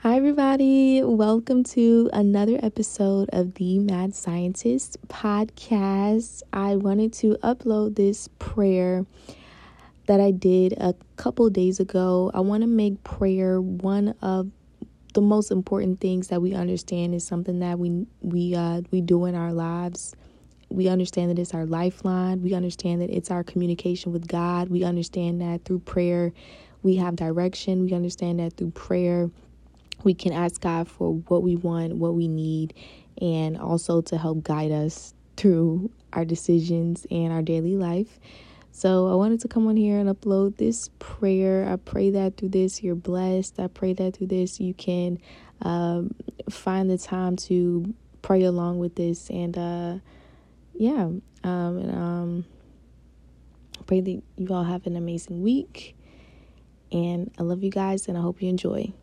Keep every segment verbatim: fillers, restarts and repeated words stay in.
Hi, everybody. Welcome to another episode of the Mad Scientist podcast. I wanted to upload this prayer that I did a couple days ago. I want to make prayer one of the most important things that we understand is something that we we uh, we do in our lives. We understand that it's our lifeline. We understand that it's our communication with God. We understand that through prayer, we have direction. We understand that through prayer, we can ask God for what we want, what we need, and also to help guide us through our decisions and our daily life. So I wanted to come on here and upload this prayer. I pray that through this you're blessed. I pray that through this you can um, find the time to pray along with this. And uh, yeah, um, and um, I pray that you all have an amazing week. And I love you guys, and I hope you enjoy.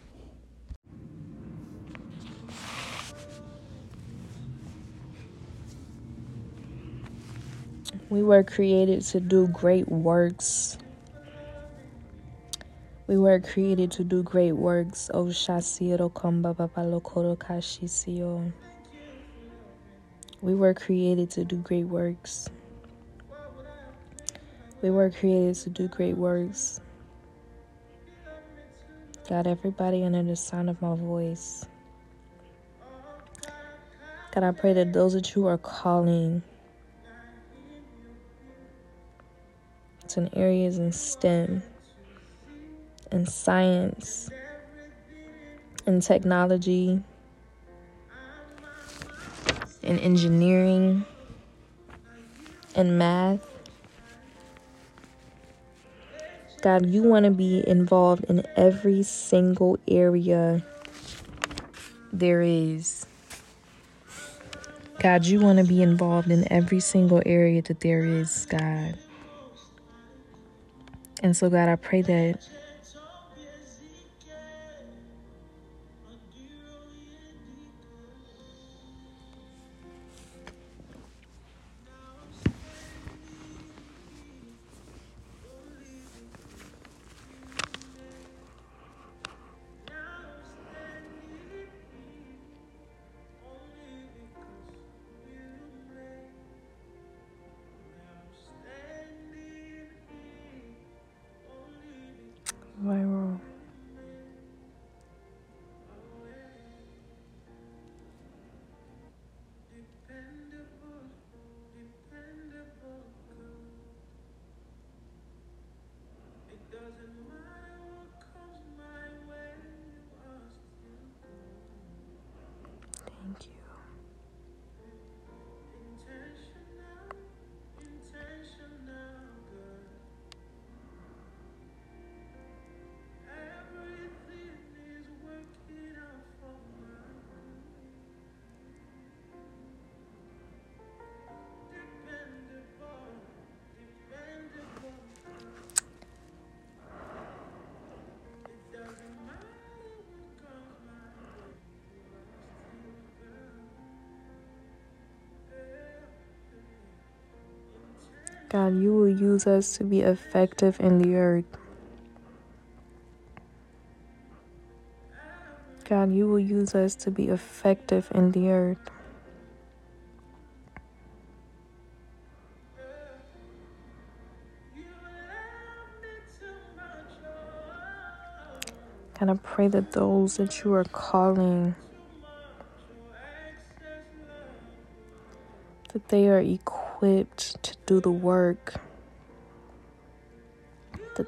We were created to do great works. We were created to do great works. Oh, Shasiro Komba Babalokoro Kashisio. We were created to do great works. We were created to do great works. God, everybody under the sound of my voice. God, I pray that those that you are calling to areas in STEM, in science, in technology, in engineering, in math. God, you want to be involved in every single area there is. God, you want to be involved in every single area that there is, God. And so, God, I pray that viral. Thank you. God, you will use us to be effective in the earth. God, you will use us to be effective in the earth. God, I pray that those that you are calling, that they are equipped to do the work. That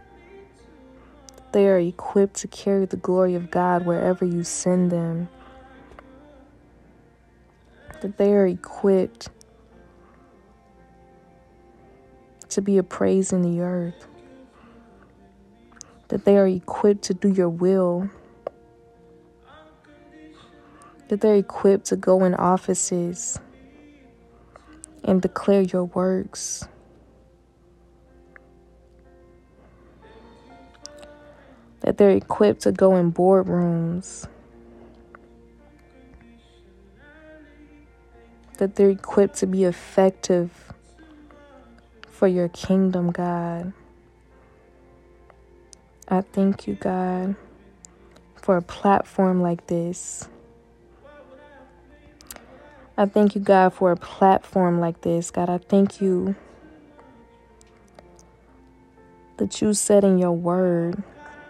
they are equipped to carry the glory of God wherever you send them. That they are equipped to be a praise in the earth. That they are equipped to do your will. That they're equipped to go in offices and declare your works. That they're equipped to go in boardrooms. That they're equipped to be effective for your kingdom, God. I thank you, God, for a platform like this. I thank you, God, for a platform like this. God, I thank you that you said in your word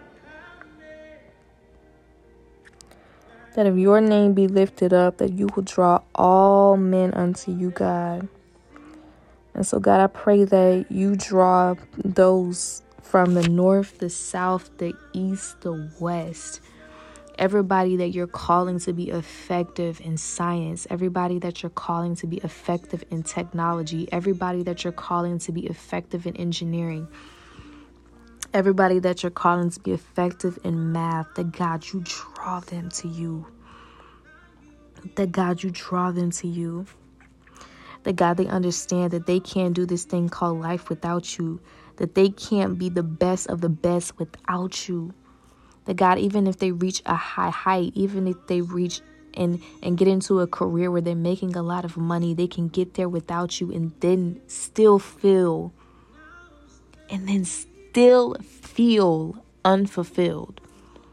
that if your name be lifted up, that you will draw all men unto you, God. And so, God, I pray that you draw those from the north, the south, the east, the west. Everybody that you're calling to be effective in science. Everybody that you're calling to be effective in technology. Everybody that you're calling to be effective in engineering. Everybody that you're calling to be effective in math, that God, you draw them to you. That God, you draw them to you. That God, they understand that they can't do this thing called life without you. That they can't be the best of the best without you. That God, even if they reach a high height, even if they reach and, and get into a career where they're making a lot of money, they can get there without you and then still feel, and then still feel unfulfilled.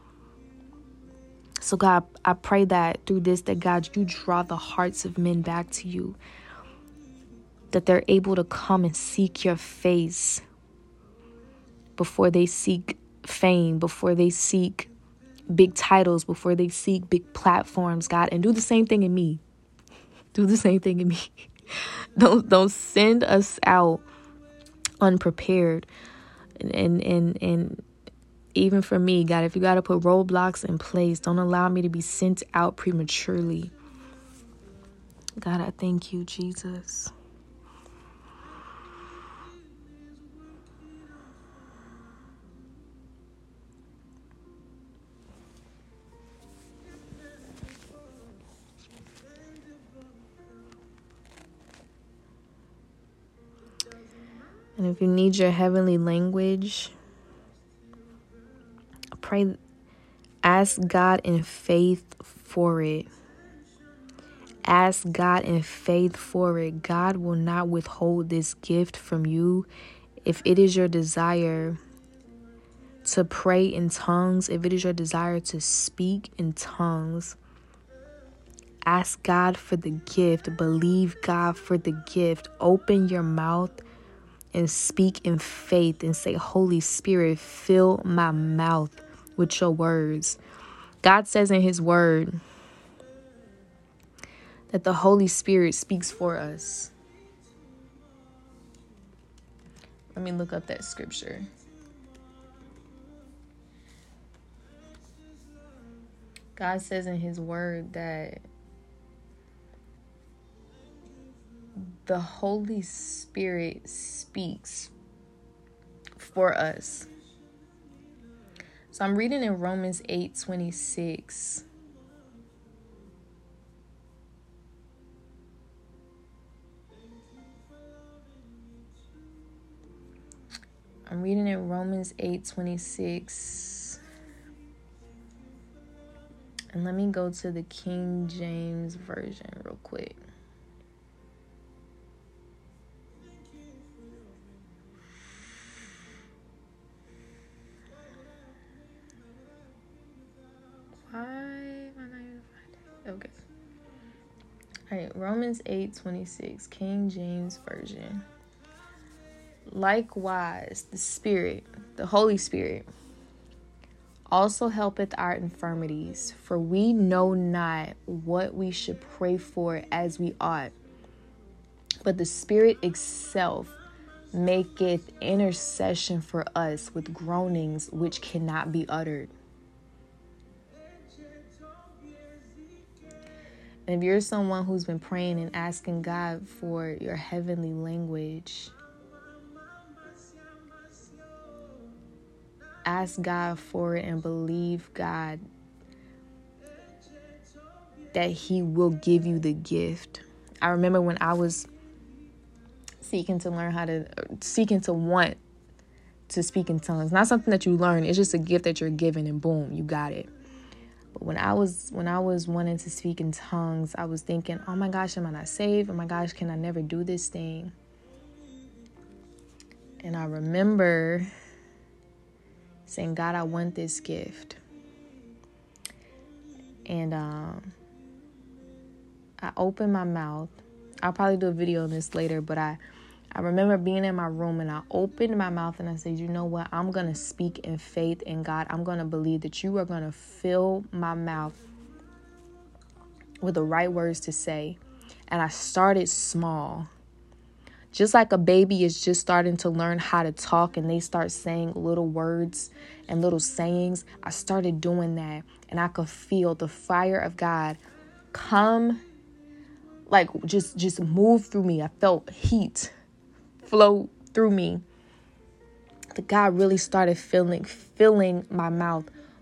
So God, I pray that through this, that God, you draw the hearts of men back to you. That they're able to come and seek your face before they seek fame, before they seek big titles, before they seek big platforms, God. And do the same thing in me. Do the same thing in me. Don't, don't send us out unprepared. And, and, and, and even for me, God, if you got to put roadblocks in place, don't allow me to be sent out prematurely. God, I thank you, Jesus. And if you need your heavenly language, pray, ask God in faith for it. Ask God in faith for it. God will not withhold this gift from you. If it is your desire to pray in tongues, if it is your desire to speak in tongues, ask God for the gift. Believe God for the gift. Open your mouth and speak in faith and say, Holy Spirit, fill my mouth with your words. God says in his word that the Holy Spirit speaks for us. Let me look up that scripture. God says in his word that the Holy Spirit speaks for us. So I'm reading in Romans eight twenty-six. I'm reading in Romans eight twenty-six. And let me go to the King James Version real quick. Why am I not even finding it? Okay. All right, Romans eight twenty-six, King James Version. Likewise, the Spirit, the Holy Spirit, also helpeth our infirmities, for we know not what we should pray for as we ought. But the Spirit itself maketh intercession for us with groanings which cannot be uttered. And if you're someone who's been praying and asking God for your heavenly language, ask God for it and believe God that he will give you the gift. I remember when I was seeking to learn how to, seeking to want to speak in tongues. Not something that you learn. It's just a gift that you're given and boom, you got it. But when I was, when I was wanting to speak in tongues, I was thinking, oh my gosh, am I not saved? Oh my gosh, can I never do this thing? And I remember saying, God, I want this gift. And um, I opened my mouth. I'll probably do a video on this later, but I, I remember being in my room and I opened my mouth and I said, you know what? I'm going to speak in faith in God. I'm going to believe that you are going to fill my mouth with the right words to say. And I started small. Just like a baby is just starting to learn how to talk and they start saying little words and little sayings, I started doing that. And I could feel the fire of God come, like just, just move through me. I felt heat flow through me. The God really started filling, filling my mouth.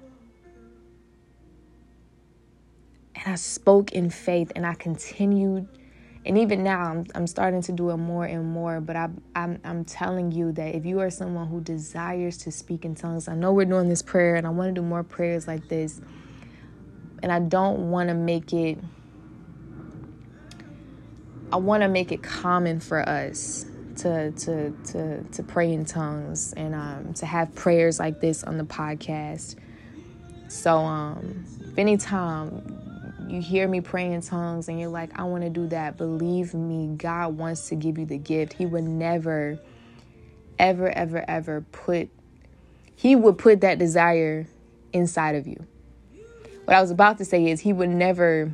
And I spoke in faith and I continued. And even now, I'm I'm starting to do it more and more. But I, I'm I'm telling you that if you are someone who desires to speak in tongues, I know we're doing this prayer, and I want to do more prayers like this. And I don't want to make it. I want to make it common for us to to to to pray in tongues and um, to have prayers like this on the podcast. So um, if anytime you hear me pray in tongues and you're like, I want to do that, believe me, God wants to give you the gift. He would never, ever, ever, ever put, he would put that desire inside of you. What I was about to say is he would never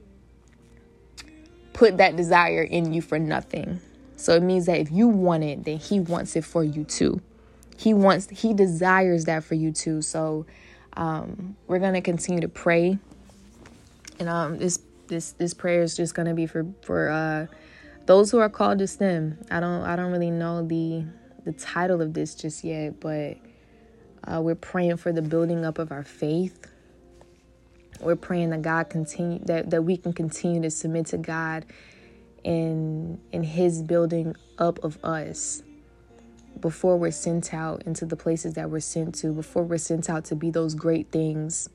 put that desire in you for nothing. So it means that if you want it, then he wants it for you too. He wants, he desires that for you too. So um, we're going to continue to pray. And um, this this this prayer is just gonna be for for uh, those who are called to STEM. I don't I don't really know the the title of this just yet, but uh, we're praying for the building up of our faith. We're praying that God continue that, that we can continue to submit to God in in His building up of us before we're sent out into the places that we're sent to. Before we're sent out to be those great things.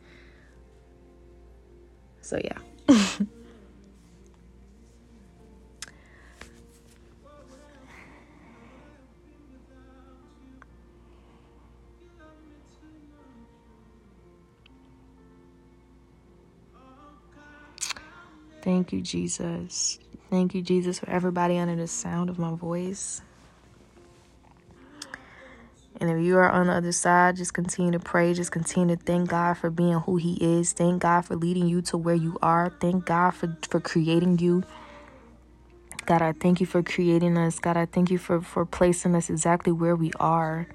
So, yeah. Thank you, Jesus. Thank you, Jesus, for everybody under the sound of my voice. And if you are on the other side, just continue to pray. Just continue to thank God for being who He is. Thank God for leading you to where you are. Thank God for, for creating you. God, I thank you for creating us. God, I thank you for, for placing us exactly where we are.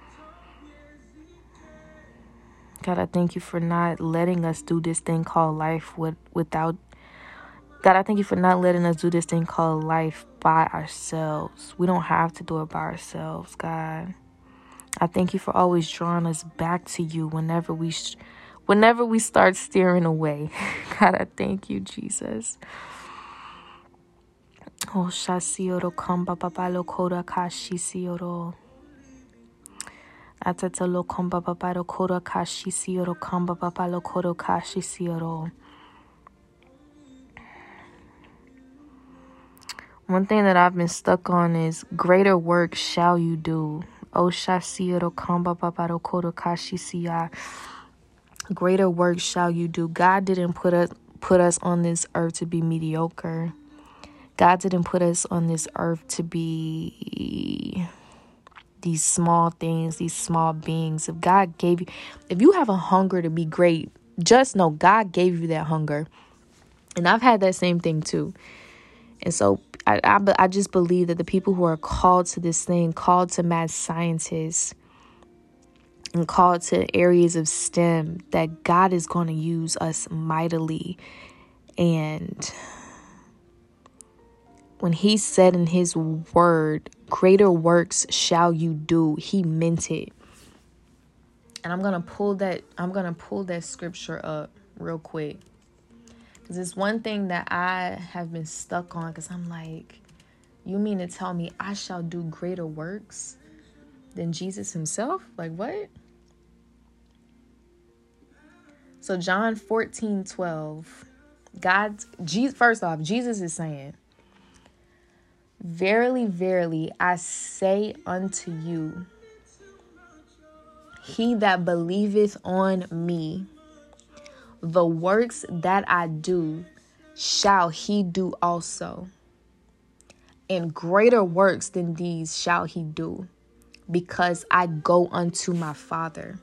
God, I thank you for not letting us do this thing called life with, without... God, I thank you for not letting us do this thing called life by ourselves. We don't have to do it by ourselves, God. I thank you for always drawing us back to you whenever we sh- whenever we start steering away. God, I thank you, Jesus. Oh, shasioro kamba babalo koda kashisioro. Atatalo kamba babalo koda kashisioro kamba babalo koda kashisioro. One thing that I've been stuck on is greater work shall you do. Oh, shasioro kamba babalo koda kashisia. Greater work shall you do. God didn't put us put us on this earth to be mediocre. God didn't put us on this earth to be these small things, these small beings. If God gave you, if you have a hunger to be great, just know God gave you that hunger. And I've had that same thing too. And so I, I, I just believe that the people who are called to this thing, called to mad scientists, and called to areas of STEM, that God is going to use us mightily. And when He said in His word, greater works shall you do, He meant it. And I'm going to pull that, I'm going to pull that scripture up real quick. Because it's one thing that I have been stuck on, because I'm like, you mean to tell me I shall do greater works than Jesus Himself? Like, what? So John fourteen twelve, God, Jesus, first off, Jesus is saying, verily, verily, I say unto you, he that believeth on me, The works that I do shall he do also. And greater works than these shall he do, because I go unto my Father.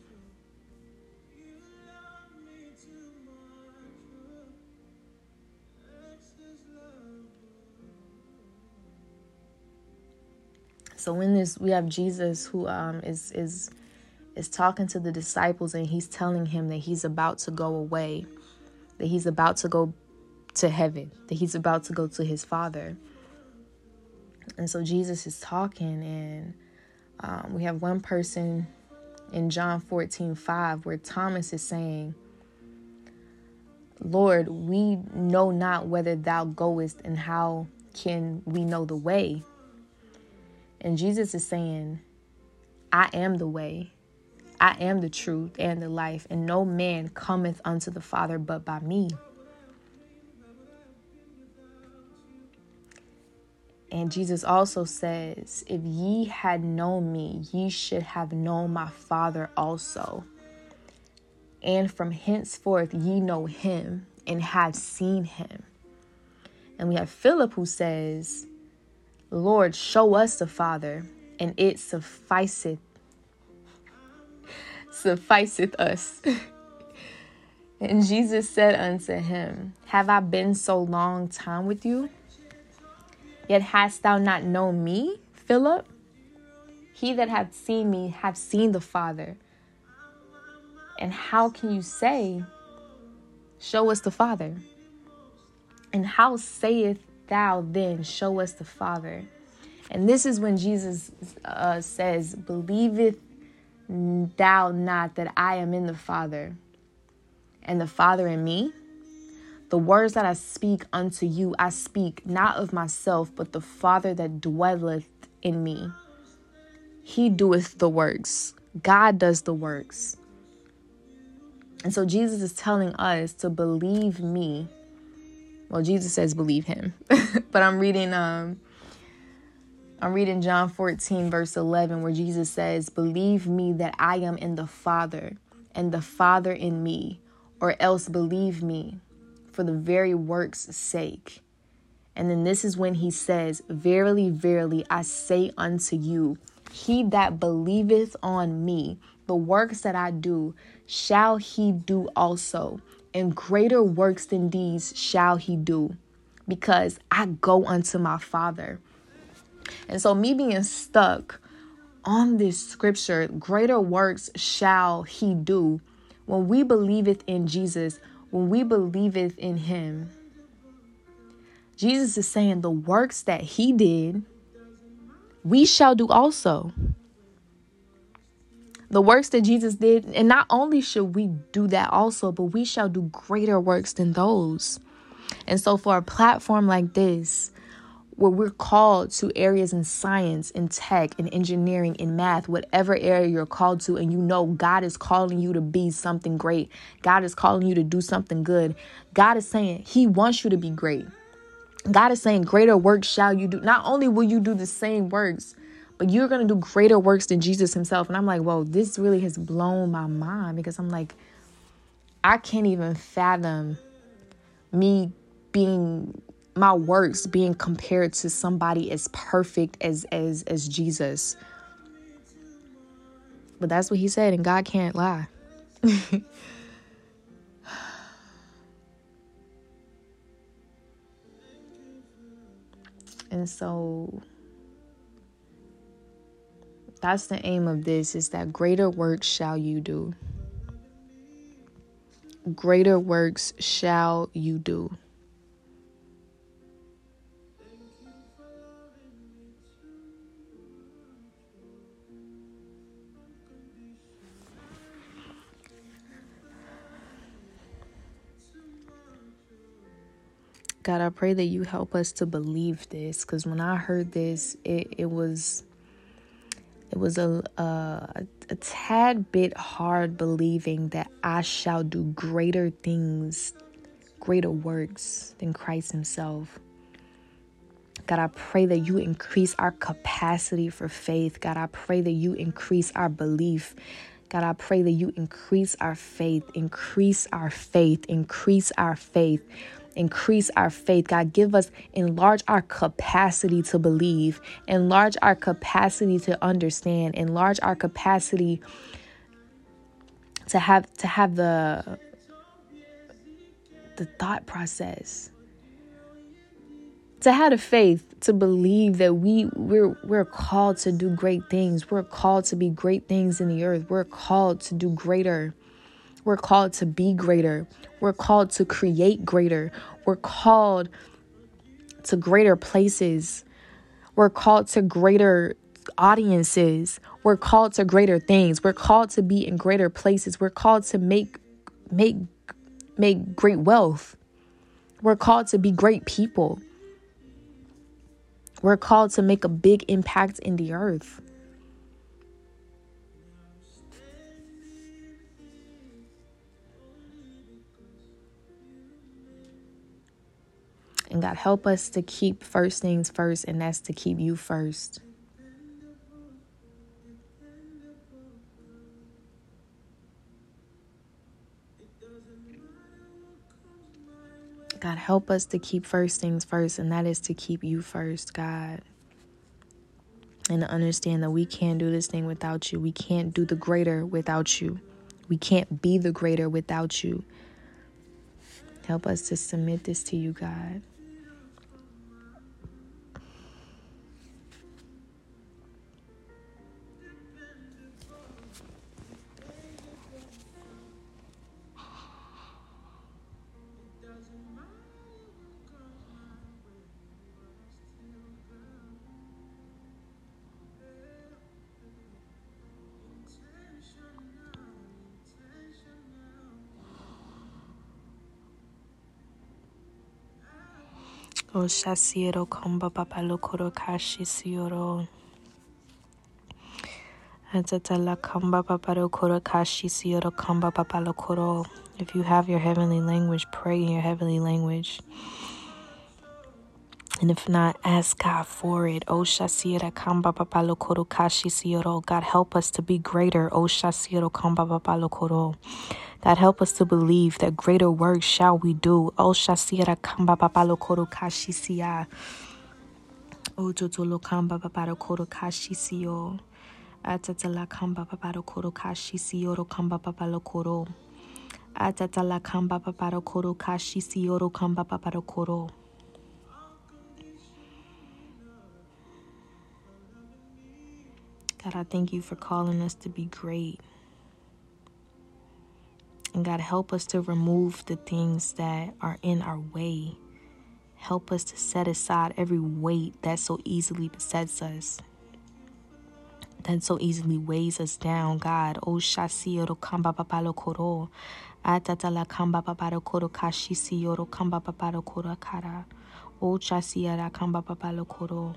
So in this, we have Jesus who um is is is talking to the disciples, and he's telling him that he's about to go away, that he's about to go to heaven, that he's about to go to his Father. And so Jesus is talking, and um, we have one person in John fourteen five where Thomas is saying, Lord, we know not whither thou goest, and how can we know the way? And Jesus is saying, I am the way, I am the truth and the life, and no man cometh unto the Father but by me. And Jesus also says, if ye had known me, ye should have known my Father also. And from henceforth ye know him and have seen him. And we have Philip who says, Lord, show us the Father, and it sufficeth, sufficeth us. And Jesus said unto him, have I been so long time with you? Yet hast thou not known me, Philip? He that hath seen me hath seen the Father. And how can you say, show us the Father? And how sayest thou then, show us the Father? And this is when Jesus uh, says, believeth thou not that I am in the Father, and the Father in me? The words that I speak unto you, I speak not of myself, but the Father that dwelleth in me. He doeth the works. God does the works. And so Jesus is telling us to believe me. Well, Jesus says believe him. But I'm reading um I'm reading John fourteen verse eleven, where Jesus says, believe me that I am in the Father, and the Father in me, or else believe me for the very works' sake. And then this is when he says, verily, verily, I say unto you, he that believeth on me, the works that I do, shall he do also. And greater works than these shall he do, because I go unto my Father. And so me being stuck on this scripture, greater works shall he do. When we believeth in Jesus, when we believeth in him, Jesus is saying the works that he did, we shall do also. The works that Jesus did, and not only should we do that also, but we shall do greater works than those. And so for a platform like this, where we're called to areas in science, in tech, in engineering, in math, whatever area you're called to, and you know God is calling you to be something great. God is calling you to do something good. God is saying he wants you to be great. God is saying greater works shall you do. Not only will you do the same works, but you're going to do greater works than Jesus himself. And I'm like, whoa, this really has blown my mind, because I'm like, I can't even fathom me being, my works being compared to somebody as perfect as, as, as Jesus. But that's what he said, and God can't lie. And so that's the aim of this, is that greater works shall you do. Greater works shall you do. God, I pray that you help us to believe this, because when I heard this, it, it was it was a, a a tad bit hard believing that I shall do greater things, greater works than Christ himself. God, I pray that you increase our capacity for faith. God, I pray that you increase our belief. God, I pray that you increase our faith, increase our faith, increase our faith, increase our faith. God, give us, enlarge our capacity to believe, enlarge our capacity to understand, enlarge our capacity to have, to have the, the thought process, to have the faith to believe that we we're we're called to do great things. We're called to be great things in the earth. We're called to do greater. We're called to be greater. We're called to create greater. We're called to greater places. We're called to greater audiences. We're called to greater things. We're called to be in greater places. We're called to make make make great wealth. We're called to be great people. We're called to make a big impact in the earth. And God, help us to keep first things first, and that's to keep you first. God, help us to keep first things first, and that is to keep you first, God. And to understand that we can't do this thing without you. We can't do the greater without you. We can't be the greater without you. Help us to submit this to you, God. O shasiero kamba papalo koro kashi sioro. Atatala kamba papalo koro kashi sioro kamba papalo koro. If you have your heavenly language, pray in your heavenly language. And if not, ask God for it. O shasiera kamba papalo koro kashi sioro. God, help us to be greater. O shasiero kamba papalo koro. God, help us to believe that greater works shall we do. O shasiera kamba papalo koro kashi siya. O jotolo kamba papalo koro kashi siyo. Atatala kamba papalo koro kashi siyo kamba papalo koro. Atatala kamba papalo koro kashi siyo kamba papalo koro. God, I thank you for calling us to be great. And God, help us to remove the things that are in our way. Help us to set aside every weight that so easily besets us, that so easily weighs us down. God, O shasiero kamba papalo koro, atatala kamba papalo koro kashi sioro kamba papalo koro kara, O shasiera kamba papalo koro.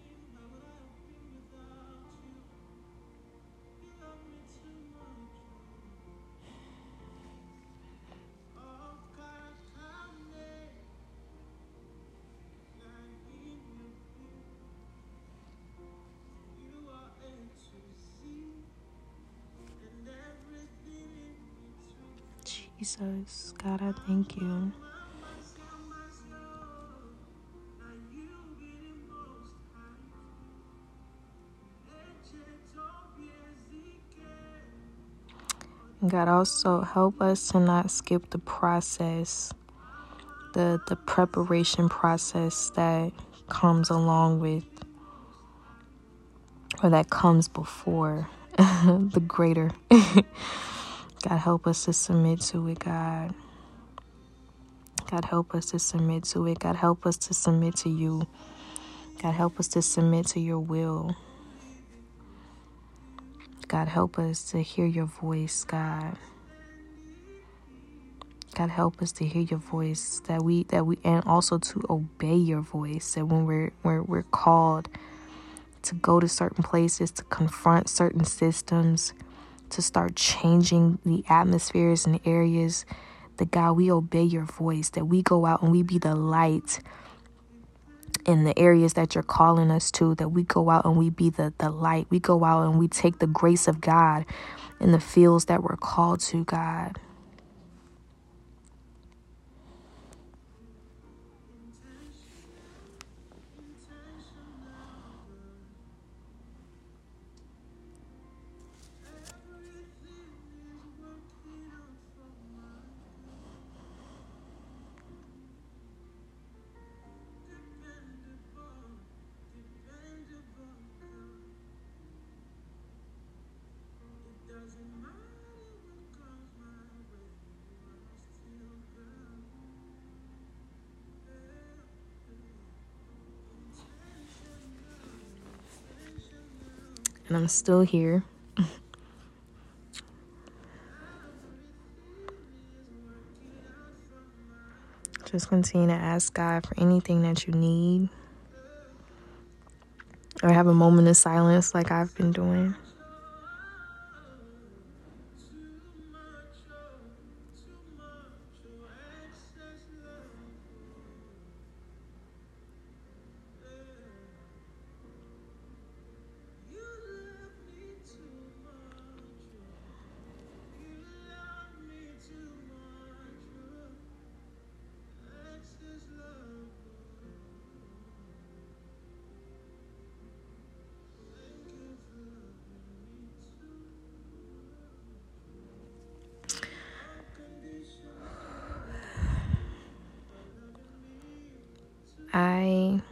Jesus, God, I thank you. God, also help us to not skip the process, the the preparation process that comes along with, or that comes before the greater. God, help us to submit to it, God. God, help us to submit to it. God, help us to submit to you. God, help us to submit to your will. God, help us to hear your voice, God. God, help us to hear your voice, that we that we and also to obey your voice. That when we're we're we're called to go to certain places, to confront certain systems, to start changing the atmospheres and areas, that God, we obey your voice, that we go out and we be the light in the areas that you're calling us to, that we go out and we be the, the light. We go out and we take the grace of God in the fields that we're called to, God. And I'm still here. Just continue to ask God for anything that you need. Or have a moment of silence like I've been doing. I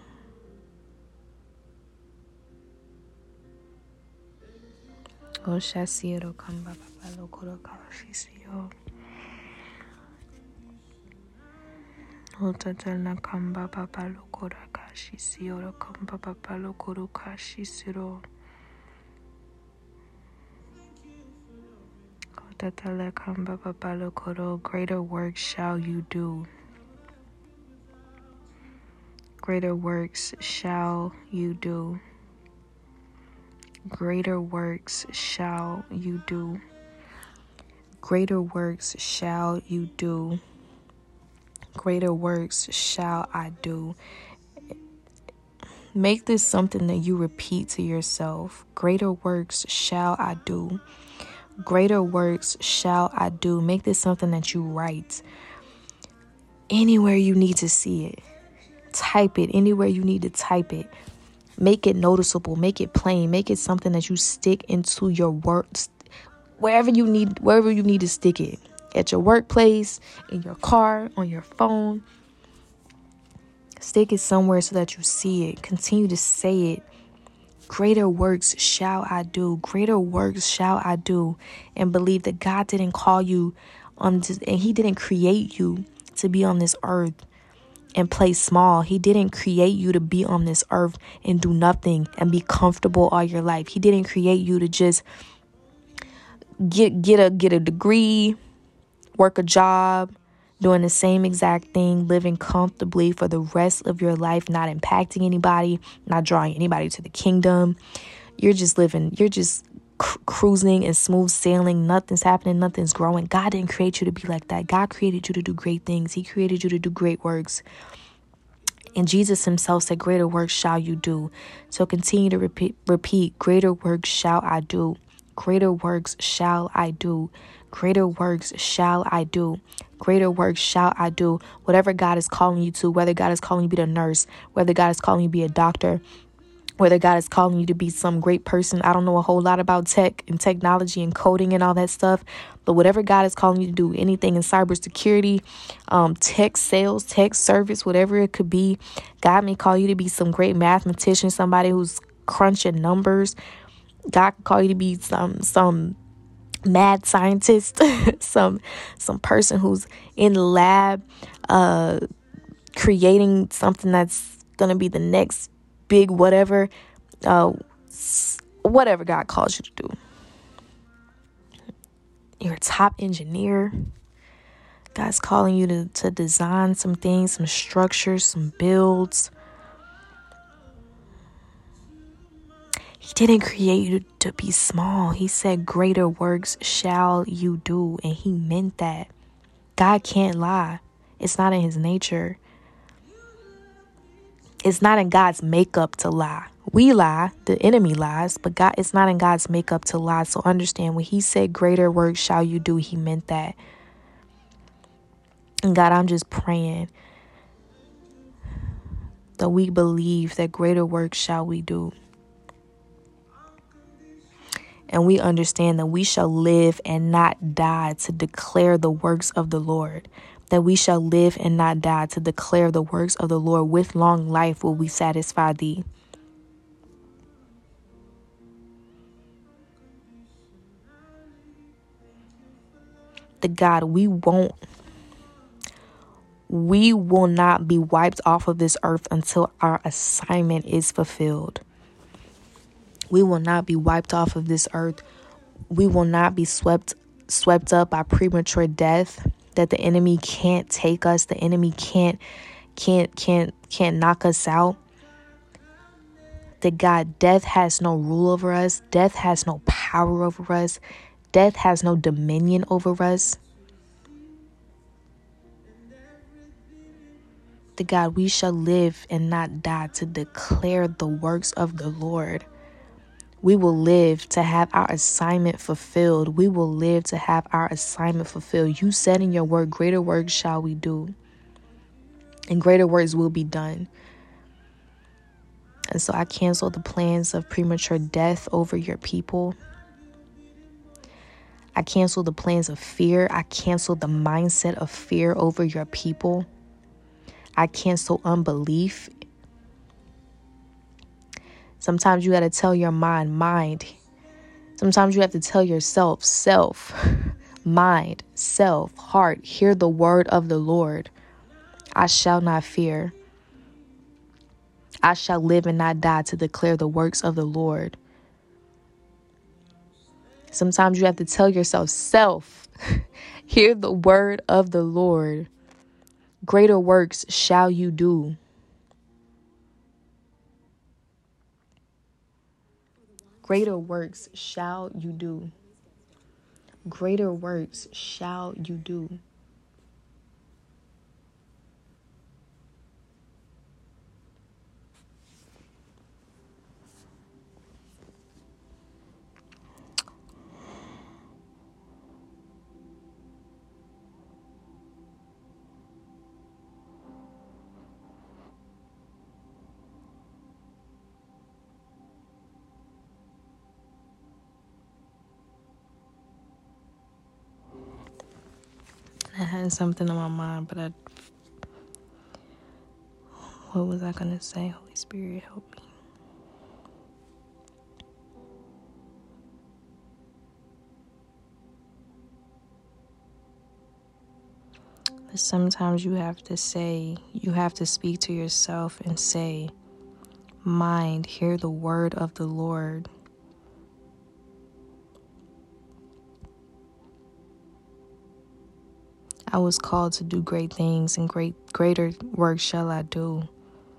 Oshasiero kamba papa lokoro kawashisio. Otatana kamba papa lokoro kashisio kamba papa lokoro kashisiro. Otatala kamba papa lokoro. Greater works shall you do. Greater works shall you do. Greater works shall you do. Greater works shall you do. Greater works shall I do. Make this something that you repeat to yourself. Greater works shall I do. Greater works shall I do. Make this something that you write. Anywhere you need to see it. Type it anywhere you need to type it. Make it noticeable. Make it plain. Make it something that you stick into your words. Wherever you need, wherever you need to stick it. At your workplace, in your car, on your phone. Stick it somewhere so that you see it. Continue to say it. Greater works shall I do. Greater works shall I do. And believe that God didn't call you on this, and He didn't create you to be on this earth and play small. He didn't create you to be on this earth and do nothing and be comfortable all your life. He didn't create you to just get get a get a degree, work a job, doing the same exact thing, living comfortably for the rest of your life, not impacting anybody, not drawing anybody to the kingdom. You're just living, you're just cru- cruising and smooth sailing. Nothing's happening, nothing's growing. God didn't create you to be like that. God created you to do great things. He created you to do great works. And Jesus himself said, greater works shall you do. So continue to repeat, repeat, greater works shall I do. Greater works shall I do. Greater works shall I do. Greater works shall I do. Whatever God is calling you to, whether God is calling you to be a nurse, whether God is calling you to be a doctor, whether God is calling you to be some great person. I don't know a whole lot about tech and technology and coding and all that stuff, but whatever God is calling you to do, anything in cybersecurity, um, tech sales, tech service, whatever it could be, God may call you to be some great mathematician, somebody who's crunching numbers. God can call you to be some some mad scientist, some some person who's in the lab, uh, creating something that's gonna be the next big whatever, uh, whatever God calls you to do. You're a top engineer. God's calling you to, to design some things, some structures, some builds. He didn't create you to be small. He said, greater works shall you do. And he meant that. God can't lie. It's not in his nature. It's not in God's makeup to lie. We lie, the enemy lies, but God, it's not in God's makeup to lie. So understand, when he said greater works shall you do, he meant that. And God, I'm just praying that we believe that greater works shall we do. And we understand that we shall live and not die to declare the works of the Lord. That we shall live and not die to declare the works of the Lord. With long life will we satisfy thee. The God, we won't, we will not be wiped off of this earth until our assignment is fulfilled. We will not be wiped off of this earth. We will not be swept swept up by premature death. That the enemy can't take us. The enemy can't can't can't can't knock us out. That God, death has no rule over us. Death has no power over us. Death has no dominion over us. That God, we shall live and not die to declare the works of the Lord. We will live to have our assignment fulfilled. We will live to have our assignment fulfilled. You said in your word, greater works shall we do. And greater works will be done. And so I cancel the plans of premature death over your people. I cancel the plans of fear. I cancel the mindset of fear over your people. I cancel unbelief. Sometimes you got to tell your mind, mind. Sometimes you have to tell yourself, self, mind, self, heart. Hear the word of the Lord. I shall not fear. I shall live and not die to declare the works of the Lord. Sometimes you have to tell yourself, self, hear the word of the Lord. Greater works shall you do. Greater works shall you do. Greater works shall you do. I had something on my mind, but I, what was I going to say? Holy Spirit, help me. But sometimes you have to say, you have to speak to yourself and say, mind, hear the word of the Lord. I was called to do great things, and great greater work shall I do.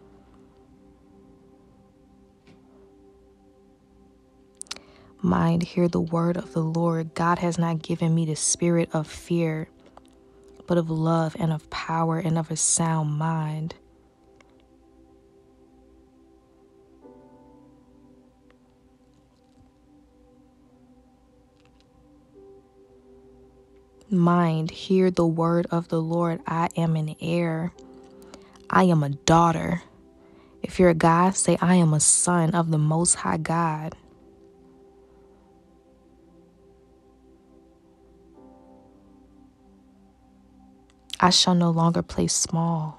Mind, hear the word of the Lord. God has not given me the spirit of fear, but of love and of power and of a sound mind. Mind, hear the word of the Lord. I am an heir. I am a daughter. If you're a guy, say, I am a son of the Most High God. I shall no longer play small.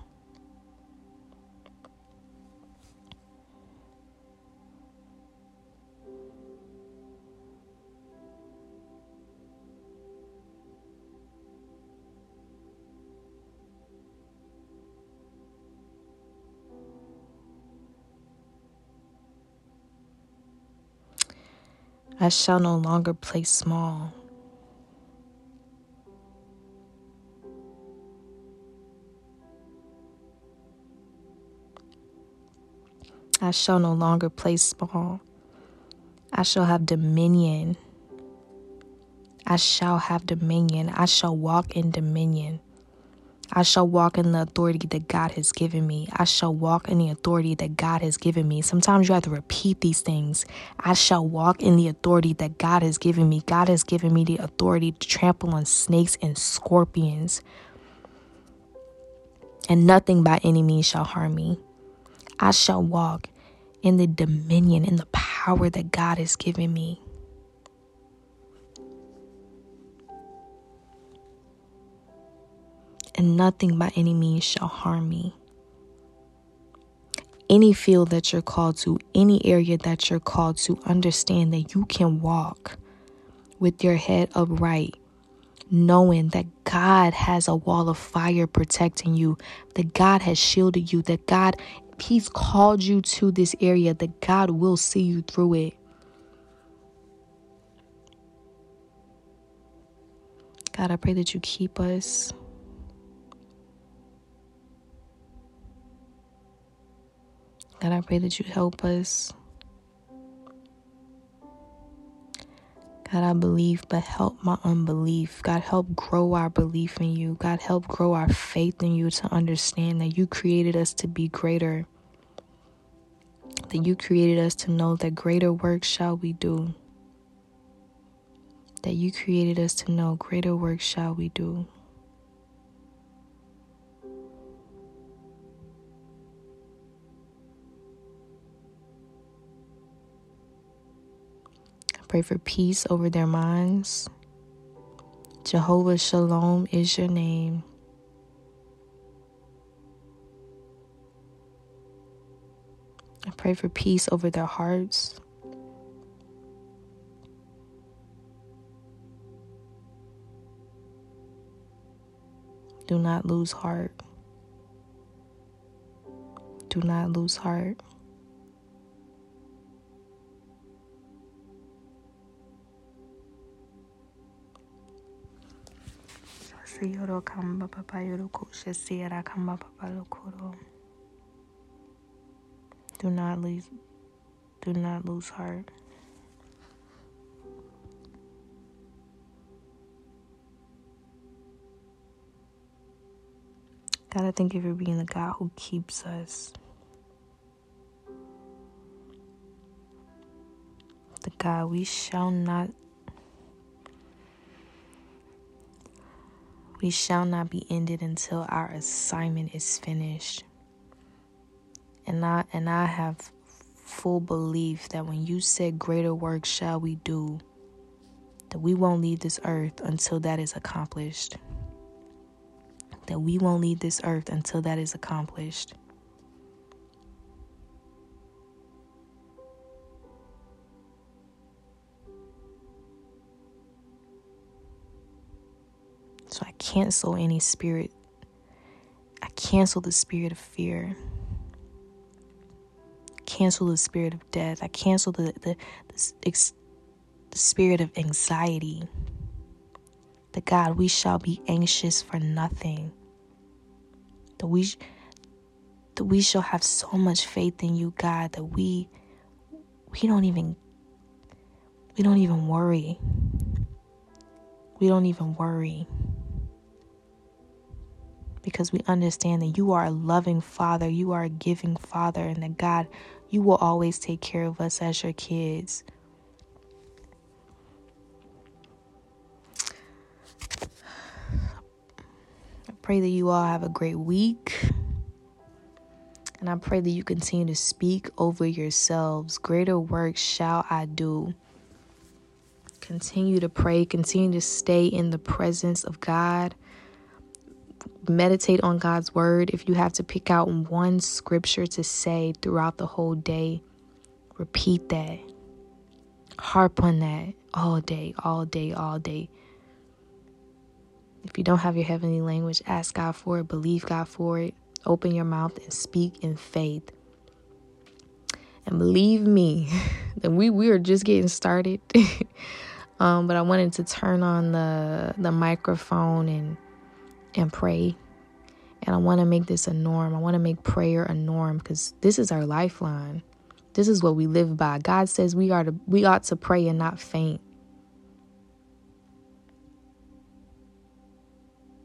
I shall no longer play small. I shall no longer play small. I shall have dominion. I shall have dominion. I shall walk in dominion. I shall walk in the authority that God has given me. I shall walk in the authority that God has given me. Sometimes you have to repeat these things. I shall walk in the authority that God has given me. God has given me the authority to trample on snakes and scorpions, and nothing by any means shall harm me. I shall walk in the dominion and the power that God has given me. And nothing by any means shall harm me. Any field that you're called to, any area that you're called to, understand that you can walk with your head upright, knowing that God has a wall of fire protecting you, that God has shielded you, that God, He's called you to this area, that God will see you through it. God, I pray that you keep us. God, I pray that you help us. God, I believe, but help my unbelief. God, help grow our belief in you. God, help grow our faith in you to understand that you created us to be greater. That you created us to know that greater work shall we do. That you created us to know greater work shall we do. I pray for peace over their minds. Jehovah Shalom is your name. I pray for peace over their hearts. Do not lose heart. Do not lose heart. Do not lose, do not lose heart. God, I thank you for being the God who keeps us. The God we shall not, we shall not be ended until our assignment is finished. And I and I have full belief that when you said greater work shall we do, that we won't leave this earth until that is accomplished. That we won't leave this earth until that is accomplished. So I cancel any spirit. I cancel the spirit of fear. Cancel the spirit of death. I cancel the the, the, the spirit of anxiety. That God, we shall be anxious for nothing. That we, that we shall have so much faith in you, God, that we we don't even we don't even worry. We don't even worry. Because we understand that you are a loving Father, you are a giving Father, and that God, you will always take care of us as your kids. I pray that you all have a great week. And I pray that you continue to speak over yourselves. Greater work shall I do. Continue to pray. Continue to stay in the presence of God. Meditate on God's word. If you have to pick out one scripture to say throughout the whole day, repeat that. Harp on that all day, all day, all day. If you don't have your heavenly language, ask God for it. Believe God for it. Open your mouth and speak in faith. And believe me, that we, we are just getting started. um, but I wanted to turn on the the microphone and and pray. And I want to make this a norm. I want to make prayer a norm because this is our lifeline. This is what we live by. God says we are to, we ought to pray and not faint.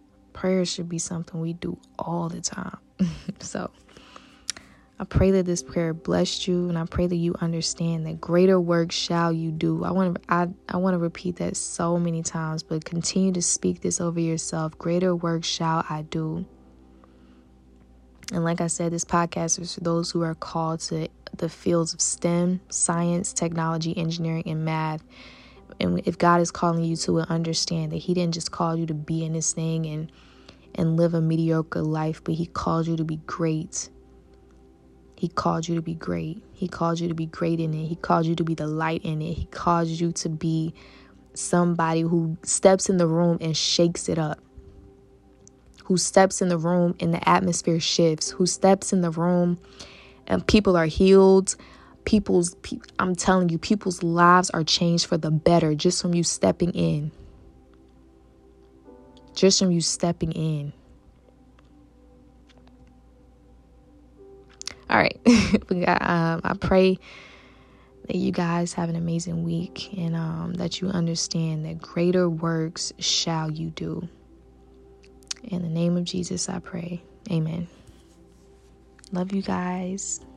prayer should be something we do all the time. So I pray that this prayer blessed you, and I pray that you understand that greater work shall you do. I want to I, I want to repeat that so many times, but continue to speak this over yourself. Greater work shall I do. And like I said, this podcast is for those who are called to the fields of STEM, science, technology, engineering, and math. And if God is calling you to it, understand that he didn't just call you to be in this thing and, and live a mediocre life, but he called you to be great. He called you to be great. He called you to be great in it. He called you to be the light in it. He called you to be somebody who steps in the room and shakes it up. Who steps in the room and the atmosphere shifts. Who steps in the room and people are healed. People's, I'm telling you, people's lives are changed for the better just from you stepping in. Just from you stepping in. All right. we got, um, I pray that you guys have an amazing week, and um, that you understand that greater works shall you do. In the name of Jesus, I pray. Amen. Love you guys.